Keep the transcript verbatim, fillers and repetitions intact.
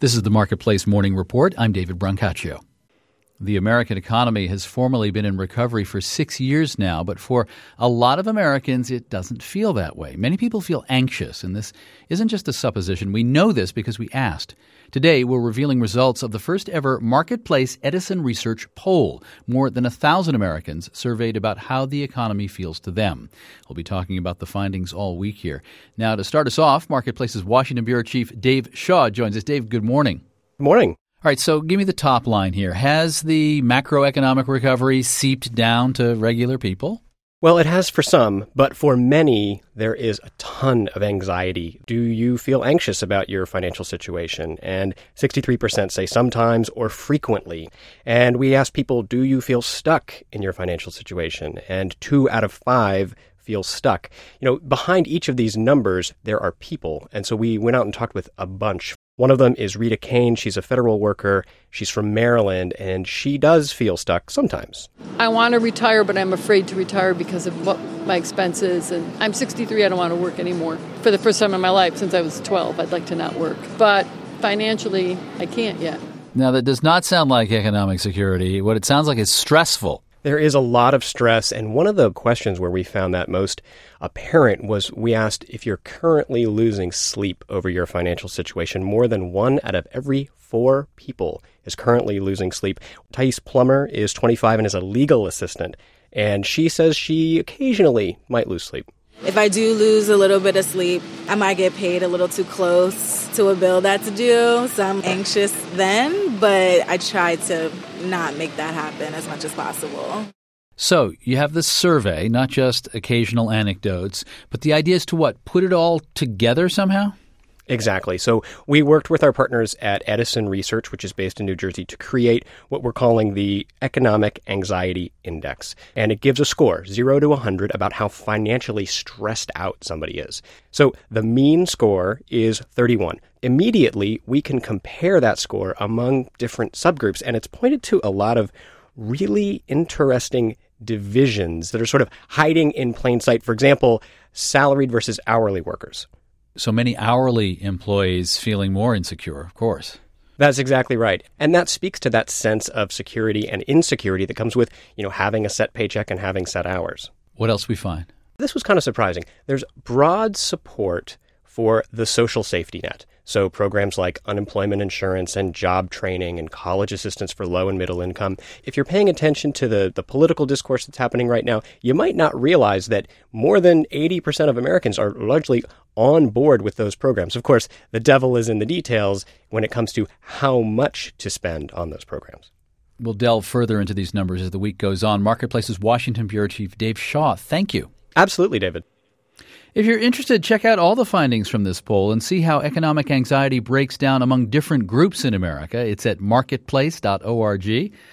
This is the Marketplace Morning Report. I'm David Brancaccio. The American economy has formally been in recovery for six years now, but for a lot of Americans, it doesn't feel that way. Many people feel anxious, and this isn't just a supposition. We know this because we asked. Today, we're revealing results of the first ever Marketplace Edison Research poll. More than a thousand Americans surveyed about how the economy feels to them. We'll be talking about the findings all week here. Now, to start us off, Marketplace's Washington Bureau Chief Dave Shaw joins us. Dave, good morning. Good morning. All right, so give me the top line here. Has the macroeconomic recovery seeped down to regular people? Well, it has for some, but for many, there is a ton of anxiety. Do you feel anxious about your financial situation? And sixty-three percent say sometimes or frequently. And we asked people, do you feel stuck in your financial situation? And two out of five feel stuck. You know, behind each of these numbers, there are people. And so we went out and talked with a bunch. One of them is Rita Kane. She's a federal worker. She's from Maryland, and she does feel stuck sometimes. I want to retire, but I'm afraid to retire because of what my expenses. And I'm sixty-three. I don't want to work anymore. For the first time in my life since I was twelve, I'd like to not work. But financially, I can't yet. Now, that does not sound like economic security. What it sounds like is stressful. There is a lot of stress, and one of the questions where we found that most apparent was we asked if you're currently losing sleep over your financial situation. More than one out of every four people is currently losing sleep. Thais Plummer is twenty-five and is a legal assistant, and she says she occasionally might lose sleep. If I do lose a little bit of sleep, I might get paid a little too close to a bill that's due, so I'm anxious then, but I try to not make that happen as much as possible. So you have this survey, not just occasional anecdotes, but the idea is to what? Put it all together somehow? Exactly. So we worked with our partners at Edison Research, which is based in New Jersey, to create what we're calling the Economic Anxiety Index. And it gives a score, zero to one hundred, about how financially stressed out somebody is. So the mean score is thirty-one. Immediately, we can compare that score among different subgroups, and it's pointed to a lot of really interesting divisions that are sort of hiding in plain sight. For example, salaried versus hourly workers. So many hourly employees feeling more insecure, of course. That's exactly right. And that speaks to that sense of security and insecurity that comes with, you know, having a set paycheck and having set hours. What else we find? This was kind of surprising. There's broad support for the social safety net. So programs like unemployment insurance and job training and college assistance for low and middle income. If you're paying attention to the, the political discourse that's happening right now, you might not realize that more than eighty percent of Americans are largely on board with those programs. Of course, the devil is in the details when it comes to how much to spend on those programs. We'll delve further into these numbers as the week goes on. Marketplace's Washington Bureau Chief Dave Shaw, thank you. Absolutely, David. If you're interested, check out all the findings from this poll and see how economic anxiety breaks down among different groups in America. It's at marketplace dot org.